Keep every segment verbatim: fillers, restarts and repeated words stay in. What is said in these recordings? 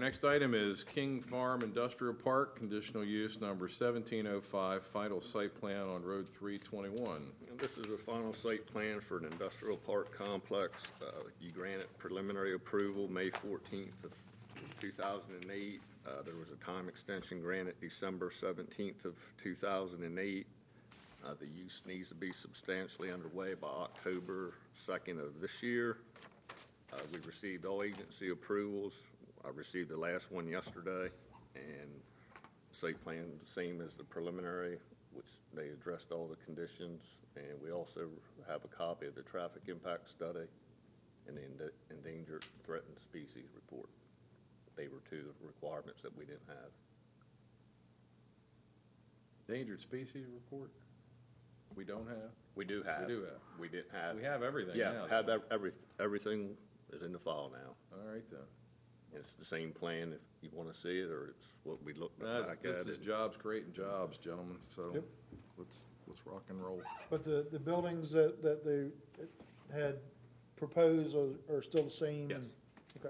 next item is King Farm Industrial Park, conditional use number seventeen oh five, final site plan on Road three twenty-one. And this is a final site plan for an industrial park complex. Uh, You granted preliminary approval May fourteenth of two thousand eight. Uh, There was a time extension granted December seventeenth of two thousand eight. Uh, The use needs to be substantially underway by October second of this year. Uh, We received all agency approvals. I received the last one yesterday, and site plan the same as the preliminary, which they addressed all the conditions. And we also have a copy of the traffic impact study and the Ende- endangered threatened species report. They were two requirements that we didn't have. Endangered species report? We don't have? We do have. We do have. We didn't have. We have everything Yeah, now. have ev- every, everything is in the file now. All right, then. It's the same plan if you want to see it, or it's what we looked Uh, back This at is it. jobs creating jobs, gentlemen, so Yep. let's, let's rock and roll. But the, the buildings that, that they had proposed are, are still the same? Yes. and- Okay.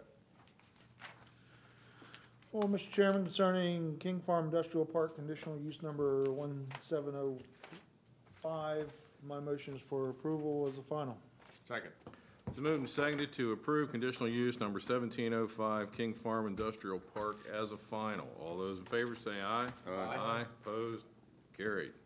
Well, Mister Chairman, concerning King Farm Industrial Park, conditional use number one seven oh five, my motion is for approval as a final. Second. It's moved and seconded to approve conditional use number seventeen oh five King Farm Industrial Park as a final. All those in favor say aye. Aye. Aye, opposed, carried.